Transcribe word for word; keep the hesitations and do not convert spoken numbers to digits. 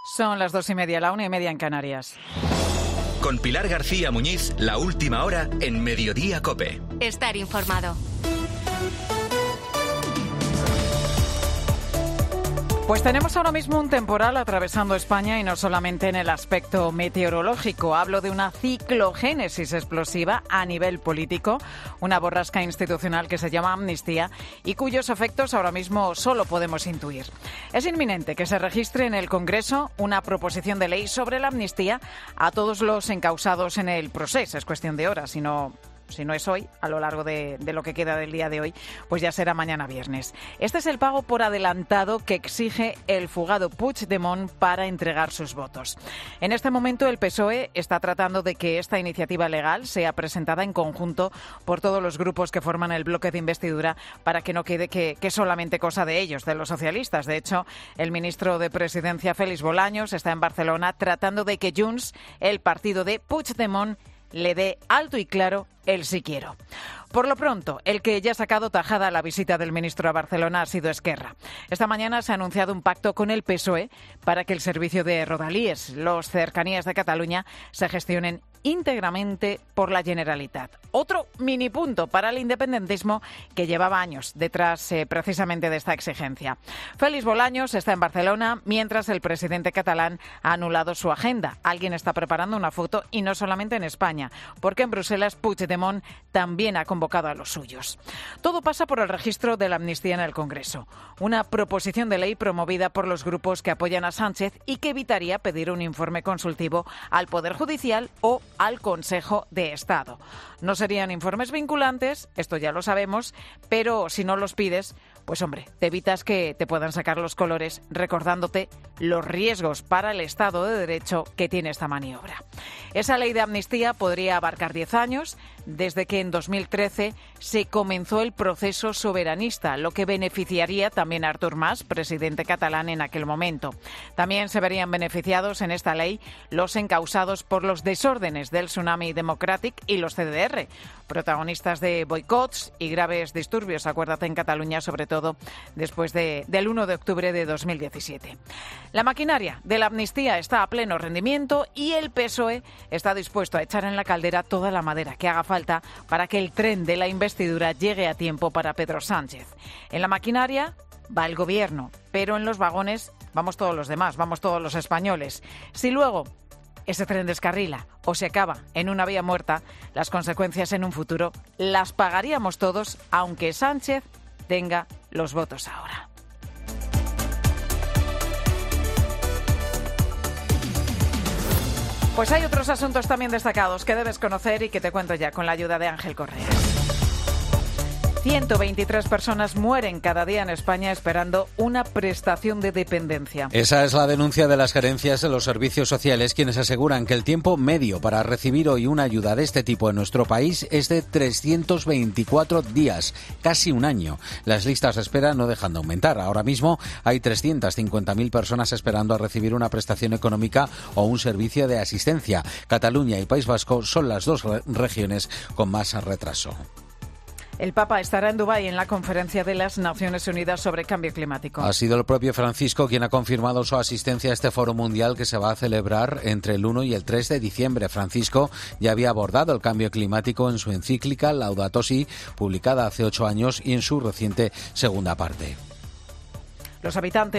Son las dos y media, la una y media en Canarias. Con Pilar García Muñiz, la última hora en Mediodía COPE. Estar informado. Pues tenemos ahora mismo un temporal atravesando España y no solamente en el aspecto meteorológico. Hablo de una ciclogénesis explosiva a nivel político, una borrasca institucional que se llama amnistía y cuyos efectos ahora mismo solo podemos intuir. Es inminente que se registre en el Congreso una proposición de ley sobre la amnistía a todos los encausados en el proceso. Es cuestión de horas, si no... Si no es hoy, a lo largo de, de lo que queda del día de hoy, pues ya será mañana viernes. Este es el pago por adelantado que exige el fugado Puigdemont para entregar sus votos. En este momento el P S O E está tratando de que esta iniciativa legal sea presentada en conjunto por todos los grupos que forman el bloque de investidura para que no quede que, que solamente cosa de ellos, de los socialistas. De hecho, el ministro de Presidencia, Félix Bolaños, está en Barcelona tratando de que Junts, el partido de Puigdemont, le dé alto y claro el sí quiero. Por lo pronto, el que ya ha sacado tajada a la visita del ministro a Barcelona ha sido Esquerra. Esta mañana se ha anunciado un pacto con el P S O E para que el servicio de Rodalies, los cercanías de Cataluña, se gestionen íntegramente por la Generalitat. Otro mini punto para el independentismo que llevaba años detrás eh, precisamente de esta exigencia. Félix Bolaños está en Barcelona mientras el presidente catalán ha anulado su agenda. Alguien está preparando una foto y no solamente en España, porque en Bruselas Puigdemont también ha convocado a los suyos. Todo pasa por el registro de la amnistía en el Congreso, una proposición de ley promovida por los grupos que apoyan a Sánchez y que evitaría pedir un informe consultivo al Poder Judicial o al Consejo de Estado. No serían informes vinculantes, esto ya lo sabemos, pero si no los pides, pues hombre, te evitas que te puedan sacar los colores recordándote los riesgos para el Estado de Derecho que tiene esta maniobra. Esa ley de amnistía podría abarcar diez años, desde que en dos mil trece se comenzó el proceso soberanista, lo que beneficiaría también a Artur Mas, presidente catalán en aquel momento. También se verían beneficiados en esta ley los encausados por los desórdenes del Tsunami Democratic y los C D R, protagonistas de boicots y graves disturbios, acuérdate, en Cataluña, sobre todo después de, del uno de octubre de dos mil diecisiete. La maquinaria de la amnistía está a pleno rendimiento y el P S O E está dispuesto a echar en la caldera toda la madera que haga falta para que el tren de la investidura llegue a tiempo para Pedro Sánchez. En la maquinaria va el gobierno, pero en los vagones vamos todos los demás, vamos todos los españoles. Si luego ese tren descarrila o se acaba en una vía muerta, las consecuencias en un futuro las pagaríamos todos, aunque Sánchez tenga los votos ahora. Pues hay otros asuntos también destacados que debes conocer y que te cuento ya con la ayuda de Ángel Correa. ciento veintitrés personas mueren cada día en España esperando una prestación de dependencia. Esa es la denuncia de las gerencias de los servicios sociales, quienes aseguran que el tiempo medio para recibir hoy una ayuda de este tipo en nuestro país es de trescientos veinticuatro días, casi un año. Las listas de espera no dejan de aumentar. Ahora mismo hay trescientas cincuenta mil personas esperando a recibir una prestación económica o un servicio de asistencia. Cataluña y País Vasco son las dos re- regiones con más retraso. El Papa estará en Dubái en la conferencia de las Naciones Unidas sobre cambio climático. Ha sido el propio Francisco quien ha confirmado su asistencia a este foro mundial que se va a celebrar entre el uno y el tres de diciembre. Francisco ya había abordado el cambio climático en su encíclica Laudato Si, publicada hace ocho años, y en su reciente segunda parte. Los habitantes